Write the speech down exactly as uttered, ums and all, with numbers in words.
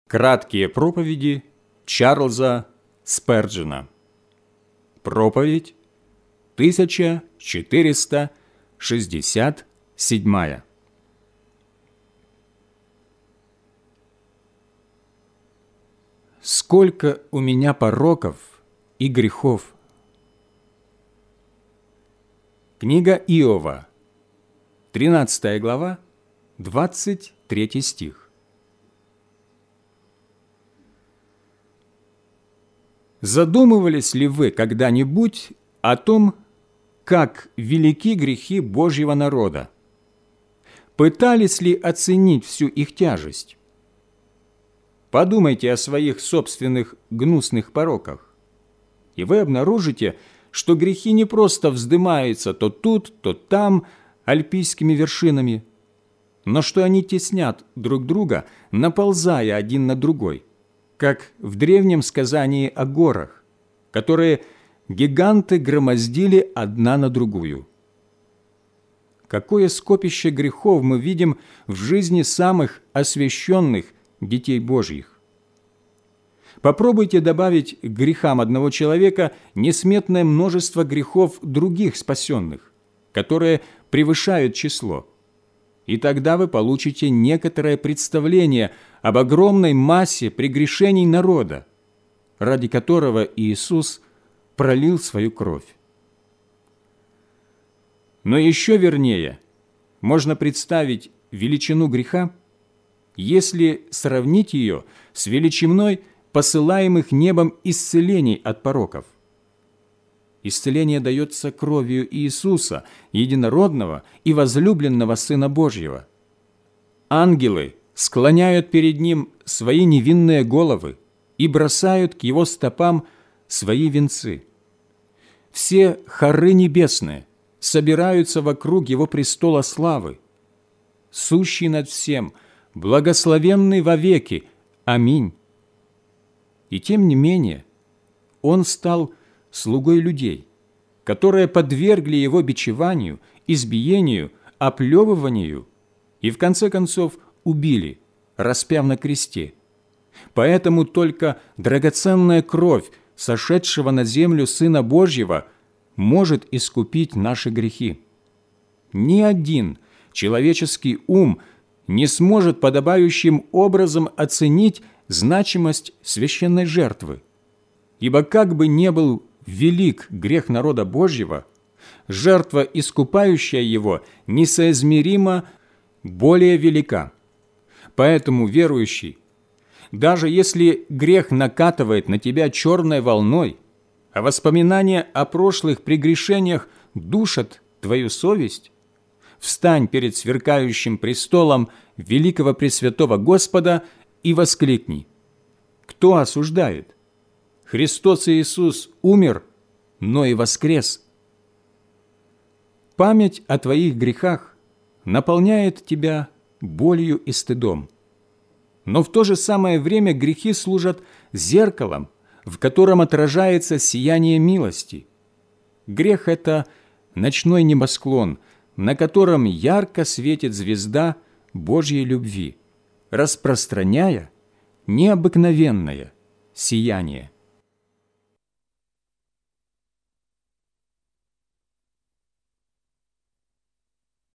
Краткие проповеди Чарльза Сперджена. Проповедь тысяча четыреста шестьдесят седьмая. Сколько у меня пороков и грехов! Книга Иова, тринадцатая глава, двадцать третий стих. Задумывались ли вы когда-нибудь о том, как велики грехи Божьего народа? Пытались ли оценить всю их тяжесть? Подумайте о своих собственных гнусных пороках, и вы обнаружите, что грехи не просто вздымаются то тут, то там альпийскими вершинами, но что они теснят друг друга, наползая один на другой, как в древнем сказании о горах, которые гиганты громоздили одна на другую. Какое скопище грехов мы видим в жизни самых освященных детей Божьих! Попробуйте добавить к грехам одного человека несметное множество грехов других спасенных, которые превышают число, и тогда вы получите некоторое представление об огромной массе прегрешений народа, ради которого Иисус пролил свою кровь. Но еще вернее можно представить величину греха, если сравнить ее с величиной посылаемых небом исцелений от пороков. Исцеление дается кровью Иисуса, единородного и возлюбленного Сына Божьего. Ангелы склоняют перед Ним свои невинные головы и бросают к Его стопам свои венцы. Все хоры небесные собираются вокруг Его престола славы. Сущий над всем, благословенный вовеки. Аминь. И тем не менее, Он стал слугой людей, которые подвергли Его бичеванию, избиению, оплевыванию и, в конце концов, убили, распяв на кресте. Поэтому только драгоценная кровь сошедшего на землю Сына Божьего может искупить наши грехи. Ни один человеческий ум не сможет подобающим образом оценить значимость священной жертвы, ибо как бы ни был велик грех народа Божьего, жертва, искупающая его, несоизмеримо более велика. Поэтому, верующий, даже если грех накатывает на тебя черной волной, а воспоминания о прошлых прегрешениях душат твою совесть, встань перед сверкающим престолом великого Пресвятого Господа и воскликни: «Кто осуждает? Христос Иисус умер, но и воскрес». Память о твоих грехах наполняет тебя болью и стыдом. Но в то же самое время грехи служат зеркалом, в котором отражается сияние милости. Грех – это ночной небосклон, на котором ярко светит звезда Божьей любви, распространяя необыкновенное сияние.